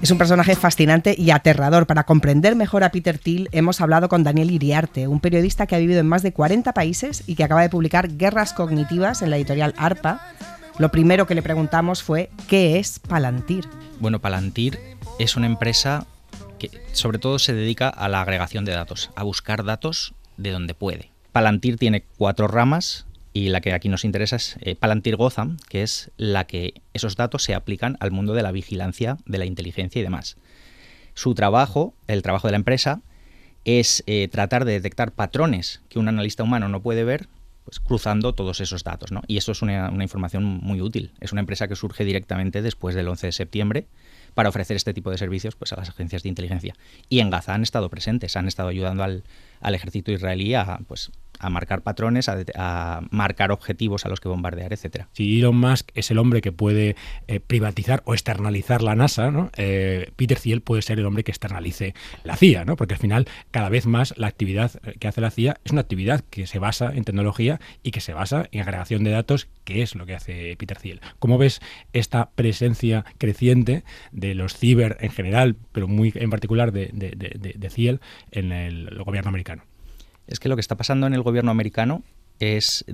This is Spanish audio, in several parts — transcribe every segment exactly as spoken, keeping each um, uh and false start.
Es un personaje fascinante y aterrador. Para comprender mejor a Peter Thiel hemos hablado con Daniel Iriarte, un periodista que ha vivido en más de cuarenta países y que acaba de publicar Guerras Cognitivas en la editorial ARPA. Lo primero que le preguntamos fue ¿qué es Palantir? Bueno, Palantir es una empresa que sobre todo se dedica a la agregación de datos, a buscar datos de donde puede. Palantir tiene cuatro ramas y la que aquí nos interesa es eh, Palantir Gotham, que es la que esos datos se aplican al mundo de la vigilancia, de la inteligencia y demás. Su trabajo, el trabajo de la empresa, es eh, tratar de detectar patrones que un analista humano no puede ver, pues cruzando todos esos datos, ¿no? Y eso es una, una información muy útil. Es una empresa que surge directamente después del once de septiembre para ofrecer este tipo de servicios pues, a las agencias de inteligencia. Y en Gaza han estado presentes, han estado ayudando al, al ejército israelí a, pues, a marcar patrones, a, a marcar objetivos a los que bombardear, etcétera. Si Elon Musk es el hombre que puede eh, privatizar o externalizar la NASA, ¿no? eh, Peter Thiel puede ser el hombre que externalice la C I A, ¿no? Porque al final cada vez más la actividad que hace la C I A es una actividad que se basa en tecnología y que se basa en agregación de datos, que es lo que hace Peter Thiel. ¿Cómo ves esta presencia creciente de los ciber en general, pero muy en particular de, de, de, de Thiel en el, el gobierno americano? Es que lo que está pasando en el gobierno americano es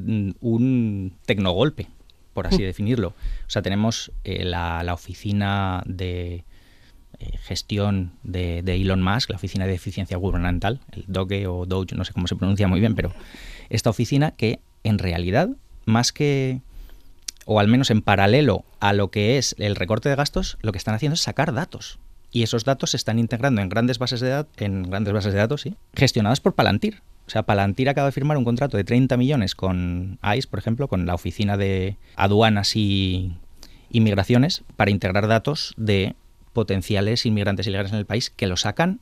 un tecnogolpe, por así definirlo. O sea, tenemos eh, la, la oficina de eh, gestión de, de Elon Musk, la oficina de eficiencia gubernamental, el D O G E o D O G E, no sé cómo se pronuncia muy bien, pero esta oficina que en realidad, más que, o al menos en paralelo a lo que es el recorte de gastos, lo que están haciendo es sacar datos. Y esos datos se están integrando en grandes bases de datos, en grandes bases de datos, sí, gestionadas por Palantir. O sea, Palantir acaba de firmar un contrato de treinta millones con ICE, por ejemplo, con la Oficina de Aduanas y Inmigraciones, para integrar datos de potenciales inmigrantes ilegales en el país que lo sacan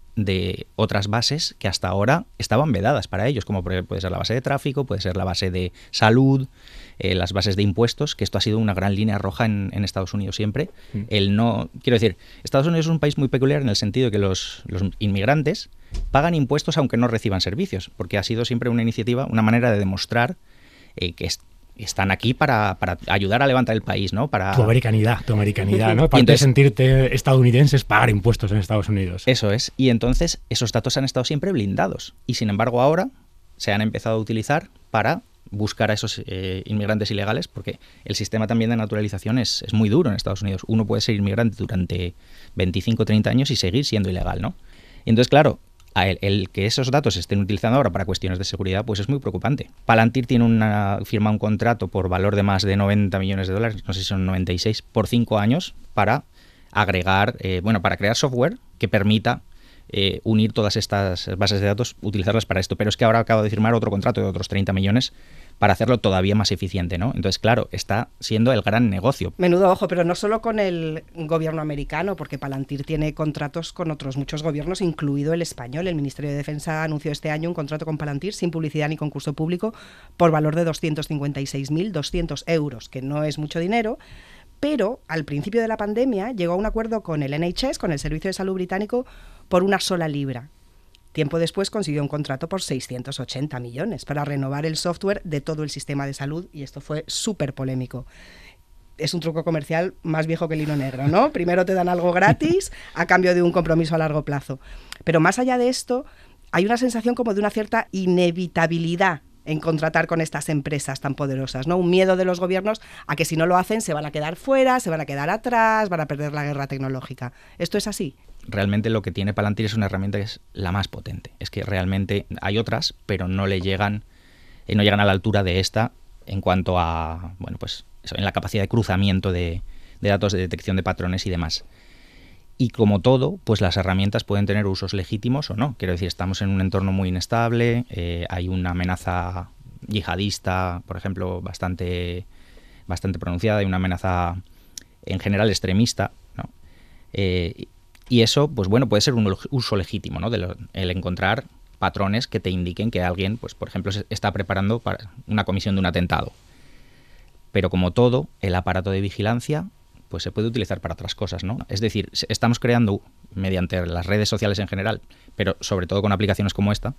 de otras bases que hasta ahora estaban vedadas para ellos, como puede ser la base de tráfico, puede ser la base de salud, eh, las bases de impuestos, que esto ha sido una gran línea roja en, en Estados Unidos siempre. Mm. El no, quiero decir, Estados Unidos es un país muy peculiar en el sentido de que los, los inmigrantes pagan impuestos aunque no reciban servicios, porque ha sido siempre una iniciativa, una manera de demostrar eh, que es, están aquí para, para ayudar a levantar el país, ¿no? Para... Tu americanidad, tu americanidad, ¿no? Para entonces, sentirte estadounidense es pagar impuestos en Estados Unidos. Eso es. Y entonces esos datos han estado siempre blindados. Y sin embargo ahora se han empezado a utilizar para buscar a esos eh, inmigrantes ilegales, porque el sistema también de naturalización es, es muy duro en Estados Unidos. Uno puede ser inmigrante durante veinticinco o treinta años y seguir siendo ilegal, ¿no? Y entonces, claro, El, el que esos datos se estén utilizando ahora para cuestiones de seguridad, pues es muy preocupante. Palantir tiene una firma un contrato por valor de más de noventa millones de dólares, no sé si son noventa y seis, por cinco años, para agregar, eh, bueno, para crear software que permita eh, unir todas estas bases de datos, utilizarlas para esto. Pero es que ahora acabo de firmar otro contrato de otros treinta millones para hacerlo todavía más eficiente, ¿no? Entonces, claro, está siendo el gran negocio. Menudo ojo, pero no solo con el gobierno americano, porque Palantir tiene contratos con otros muchos gobiernos, incluido el español. El Ministerio de Defensa anunció este año un contrato con Palantir sin publicidad ni concurso público por valor de doscientos cincuenta y seis mil doscientos euros, que no es mucho dinero, pero al principio de la pandemia llegó a un acuerdo con el N H S, con el Servicio de Salud Británico, por una sola libra. Tiempo después consiguió un contrato por seiscientos ochenta millones para renovar el software de todo el sistema de salud, y esto fue súper polémico. Es un truco comercial más viejo que el hilo negro, ¿no? Primero te dan algo gratis a cambio de un compromiso a largo plazo. Pero más allá de esto, hay una sensación como de una cierta inevitabilidad en contratar con estas empresas tan poderosas, ¿no? Un miedo de los gobiernos a que si no lo hacen se van a quedar fuera, se van a quedar atrás, van a perder la guerra tecnológica. ¿Esto es así? Realmente lo que tiene Palantir es una herramienta que es la más potente. Es que realmente hay otras, pero no le llegan, eh, no llegan a la altura de esta en cuanto a, bueno, pues eso, en la capacidad de cruzamiento de, de datos, de detección de patrones y demás. Y como todo, pues las herramientas pueden tener usos legítimos o no. Quiero decir, estamos en un entorno muy inestable, eh, hay una amenaza yihadista, por ejemplo, bastante, bastante pronunciada, hay una amenaza en general extremista, ¿no? Eh, y eso, pues bueno, puede ser un uso legítimo, ¿no? De lo, el encontrar patrones que te indiquen que alguien, pues por ejemplo, se está preparando para una comisión de un atentado. Pero como todo, el aparato de vigilancia pues se puede utilizar para otras cosas, ¿no? Es decir, estamos creando, mediante las redes sociales en general, pero sobre todo con aplicaciones como esta,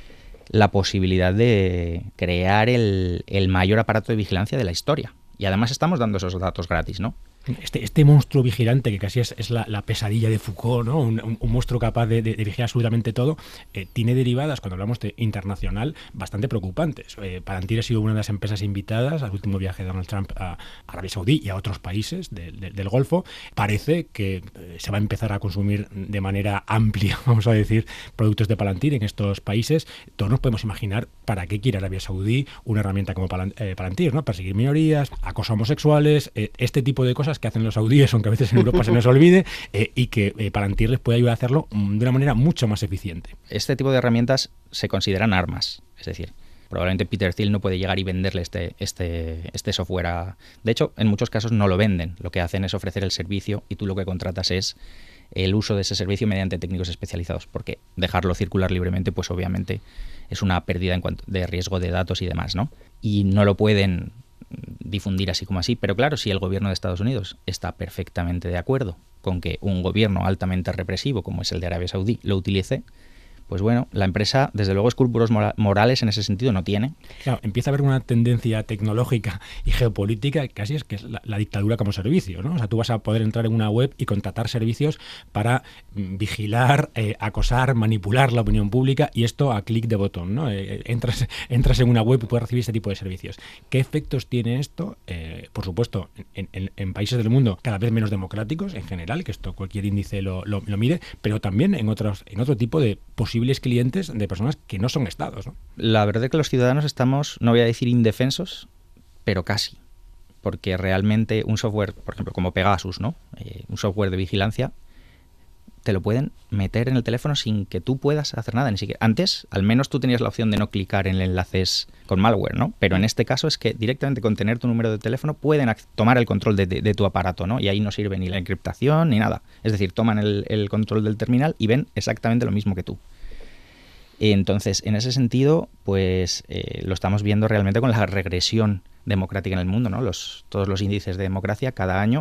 la posibilidad de crear el, el mayor aparato de vigilancia de la historia. Y además estamos dando esos datos gratis, ¿no? Este, este monstruo vigilante, que casi es, es la, la pesadilla de Foucault, ¿no? un, un, un monstruo capaz de, de, de vigilar absolutamente todo, eh, tiene derivadas, cuando hablamos de internacional, bastante preocupantes. Eh, Palantir ha sido una de las empresas invitadas al último viaje de Donald Trump a Arabia Saudí y a otros países de, de, del Golfo. Parece que eh, se va a empezar a consumir de manera amplia, vamos a decir, productos de Palantir en estos países. Todos nos podemos imaginar para qué quiere Arabia Saudí una herramienta como Palantir, ¿no? Perseguir minorías, acoso a homosexuales, eh, este tipo de cosas que hacen los saudíes, aunque a veces en Europa se nos olvide, eh, y que eh, Palantir les puede ayudar a hacerlo de una manera mucho más eficiente. Este tipo de herramientas se consideran armas, es decir, probablemente Peter Thiel no puede llegar y venderle este, este, este software a... De hecho, en muchos casos no lo venden, lo que hacen es ofrecer el servicio y tú lo que contratas es el uso de ese servicio mediante técnicos especializados, porque dejarlo circular libremente, pues obviamente es una pérdida en cuanto de riesgo de datos y demás, ¿no? Y no lo pueden difundir así como así, pero claro, si el gobierno de Estados Unidos está perfectamente de acuerdo con que un gobierno altamente represivo como es el de Arabia Saudí lo utilice, pues bueno, la empresa, desde luego, escrúpulos morales en ese sentido no tiene. Claro, empieza a haber una tendencia tecnológica y geopolítica, casi es que es la, la dictadura como servicio, ¿no? O sea, tú vas a poder entrar en una web y contratar servicios para mm, vigilar, eh, acosar, manipular la opinión pública, y esto a clic de botón, ¿no? Eh, entras, entras en una web y puedes recibir este tipo de servicios. ¿Qué efectos tiene esto? Eh, por supuesto, en, en, en países del mundo cada vez menos democráticos, en general, que esto cualquier índice lo, lo, lo mide, pero también en, otros, en otro tipo de posibilidades clientes de personas que no son estados, ¿no? La verdad es que los ciudadanos estamos, no voy a decir indefensos, pero casi. Porque realmente un software, por ejemplo, como Pegasus, ¿no? Eh, un software de vigilancia, te lo pueden meter en el teléfono sin que tú puedas hacer nada. Ni siquiera. Antes, al menos tú tenías la opción de no clicar en enlaces con malware, ¿no? Pero en este caso es que directamente con tener tu número de teléfono pueden tomar el control de, de, de tu aparato, ¿no? Y ahí no sirve ni la encriptación ni nada. Es decir, toman el, el control del terminal y ven exactamente lo mismo que tú. Entonces, en ese sentido, pues eh, lo estamos viendo realmente con la regresión democrática en el mundo, ¿no? Los, todos los índices de democracia cada año